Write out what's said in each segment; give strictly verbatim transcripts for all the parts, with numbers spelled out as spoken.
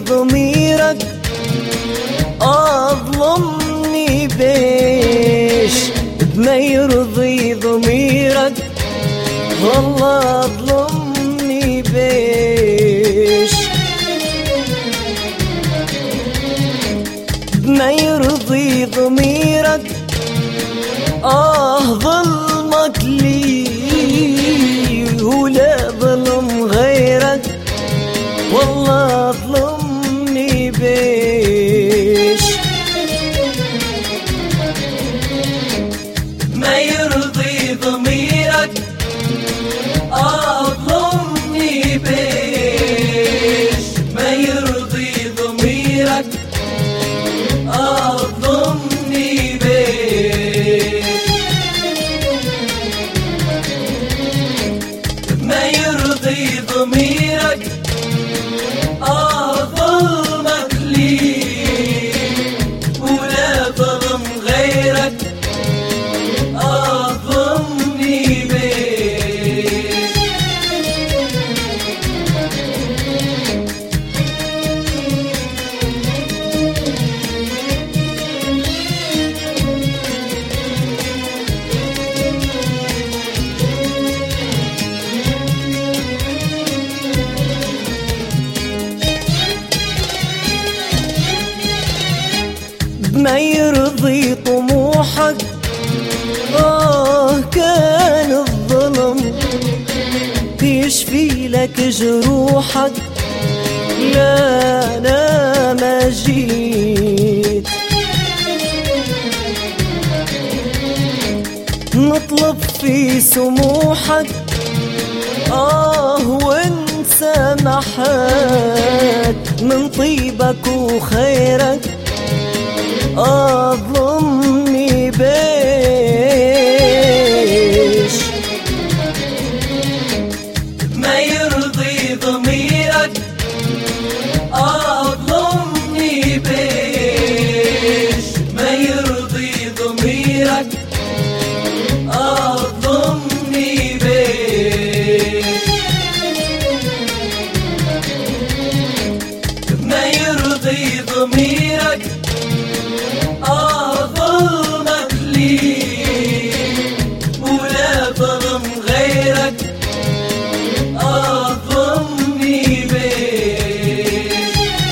ضميرك اظلمني بيش بما يرضي ضميرك والله اظلمني بيش بما يرضي ضميرك آه ظلمك لي ولا ظلم غيرك والله ظلمني بيش ما يرضي ضميرك آه ظلمني بيش ما يرضي ضميرك آه ظلمني بيش ما يرضي ضميرك آه ظلمك لي ولا ظلم غيرك آه ظلمني بيش ما يرضي طموحك آه كان الظلم يشفي لك جروحك لا أنا ما جيت نطلب في سموحك آه وإن سمحت من طيبك وخيرك أظلمني بيش ما يرضي ضميرك أظلمني بيش ما يرضي ضميرك أظلمني بيش ما يرضي ضميرك آه ظلمك لي ولا ظلم غيرك آه ظلمني بيش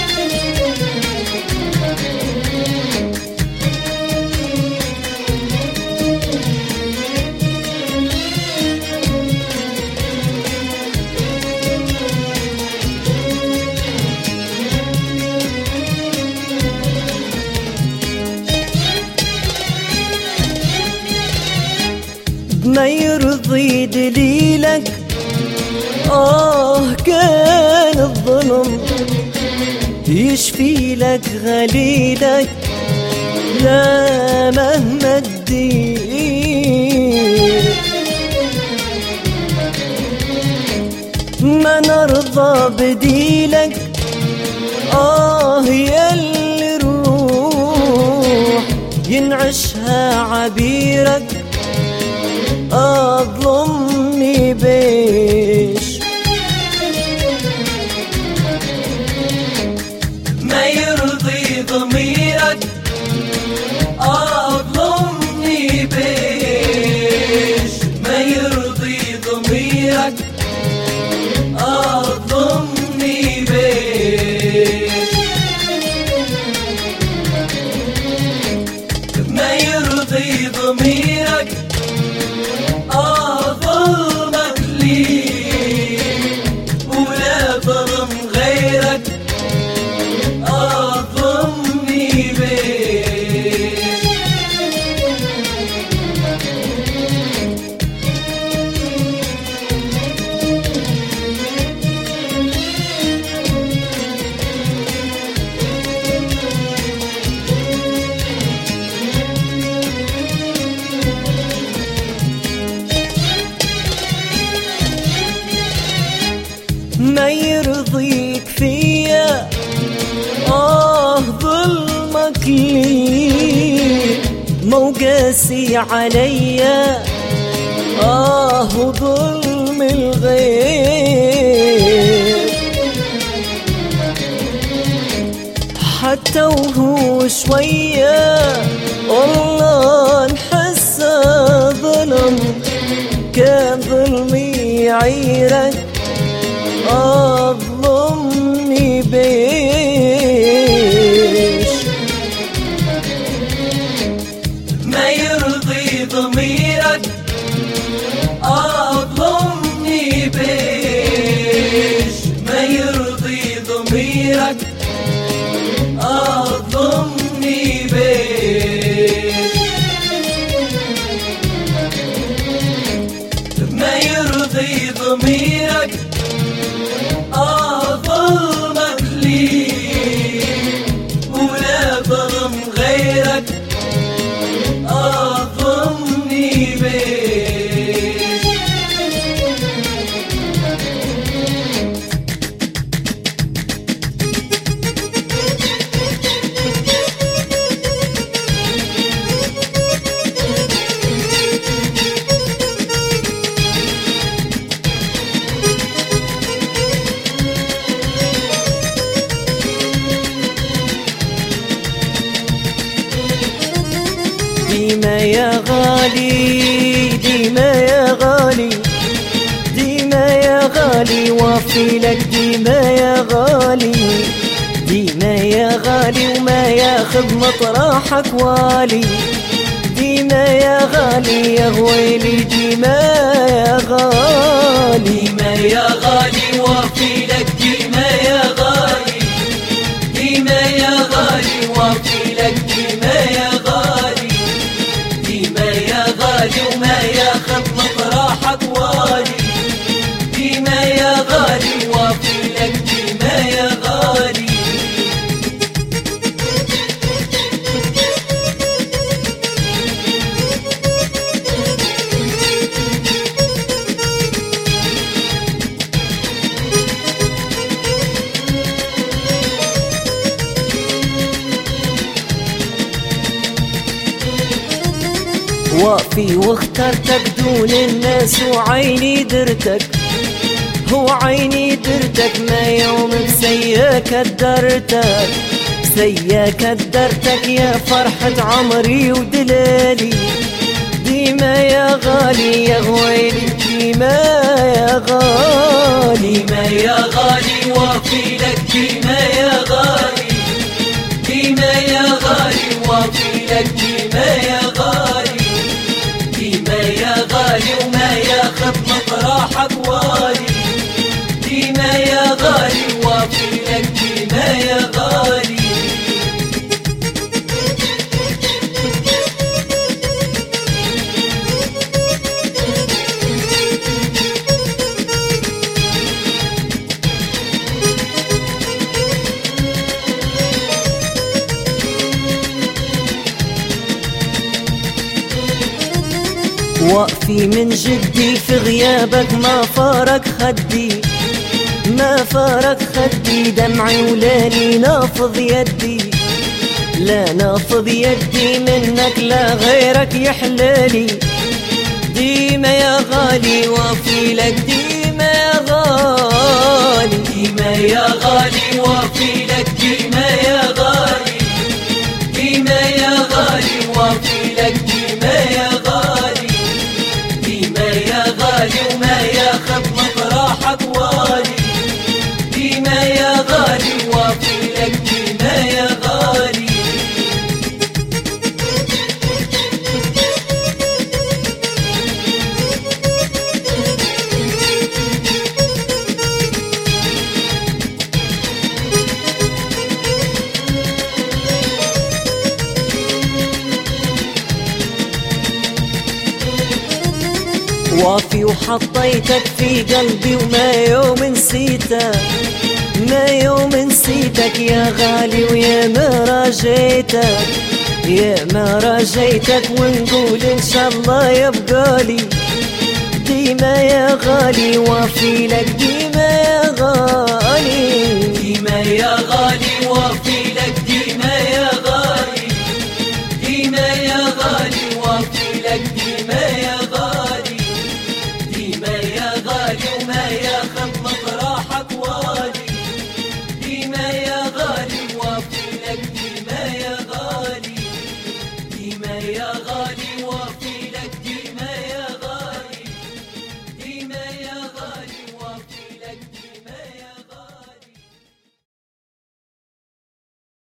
ما يرضي دليلك آه كان الظلم يشفي لك غليلك لا مهما تدير ما نرضى بديلك آه ياللي الروح ينعشها عبيرك أظلمني بيش ما يرضي ضميرك أظلمني بيش ما يرضي ضميرك أظلمني بيش ما يرضي ضميرك آه ظلمك لي ولا ظلم غيرك آه ظلمني بيش ما يرضيك فيا آه ظلمك لي موقاسي عليا آه ظلم الغير حتى وهو شوية والله نحسه ظلم، كان ظلمي يعيرك أظلمني بيش. ما يرضي ضميرك أظلمني بيش، ما يرضي ضميرك أظلمني بيش، ما يرضي ضميرك أظلمك ليه، ولا ظلم غيرك أظلمني بيش. ديما يا غالي ديما يا غالي ديما يا غالي وافي لك ديما يا غالي، ديما يا غالي وما ياخذ مطرحك والي، ديما يا غالي يا غويلي ديما يا غالي، ديما يا غالي وافي لك ديما يا غالي، ديما يا غالي وافي لك ديما يا غالي، ديما يا غالي وما ياخذ مطرحك والي، ديما يا غالي وافي لك ديما يا غالي. وافي واخترتك دون الناس وعيني درتك، هو عيني درتك ما يوم بسياك قدرتك، بسياك قدرتك يا فرحة عمري ودلالي، ديما يا غالي يا غويلي ديما يا غالي، ديما يا غالي وافي لك ديما يا غالي، ديما يا غالي وافي لك ديما يا غالي، ديما يا غالي وما ياخذ مطرحك والي، ديما يا غالي وافي لك ديما يا غالي. وقفي من جدي في غيابك ما فارق خدي، ما فارق خدي دمعي ولاني نافض يدي، لا نافض يدي منك لا غيرك يحلالي، ديما يا غالي وافي لك ديما يا غالي، ديما يا غالي وافي لك ديما يا غالي، ديما يا غالي وافي لك ديما يا غالي، ديما يا غالي وما ياخذ مطرحك والي، ديما يا غالي وافي لك ديما يا غالي. وافي وحطيتك في قلبي وما يوم نسيتك، ما يوم نسيتك يا غالي ويا ما راجيتك، يا ما راجيتك ونقول ان شاء الله يبقالي، ديما يا غالي وافي لك ديما يا غالي، ديما يا